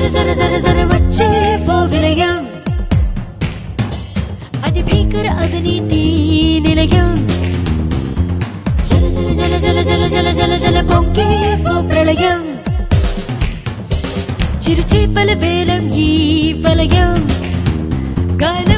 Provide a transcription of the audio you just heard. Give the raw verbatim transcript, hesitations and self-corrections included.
జర జర జర జర వచ్చే ఓ విలయం అది భీకర అవినీతి నిలయం జల జల జల జల జల జల జల జల పొంగే ఓ ప్రళయం చిరుచేపల వేలం ఈ వలయం గాన